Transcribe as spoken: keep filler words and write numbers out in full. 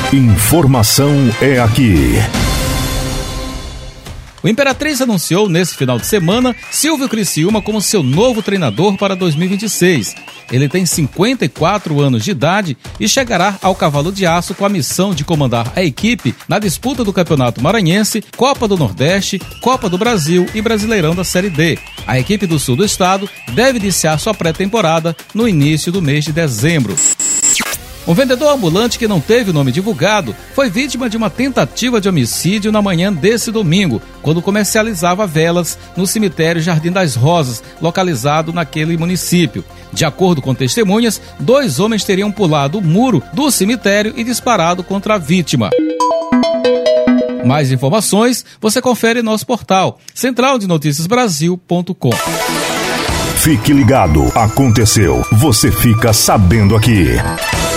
Informação é aqui. O Imperatriz anunciou nesse final de semana Silvio Criciúma como seu novo treinador para dois mil e vinte e seis. Ele tem cinquenta e quatro anos de idade e chegará ao Cavalo de Aço com a missão de comandar a equipe na disputa do Campeonato Maranhense, Copa do Nordeste, Copa do Brasil e Brasileirão da Série D. A equipe do sul do estado deve iniciar sua pré-temporada no início do mês de dezembro. Um vendedor ambulante que não teve o nome divulgado foi vítima de uma tentativa de homicídio na manhã desse domingo, quando comercializava velas no cemitério Jardim das Rosas, localizado naquele município. De acordo com testemunhas, dois homens teriam pulado o muro do cemitério e disparado contra a vítima. Mais informações você confere em nosso portal central de notícias brasil ponto com. Fique ligado, aconteceu, você fica sabendo aqui.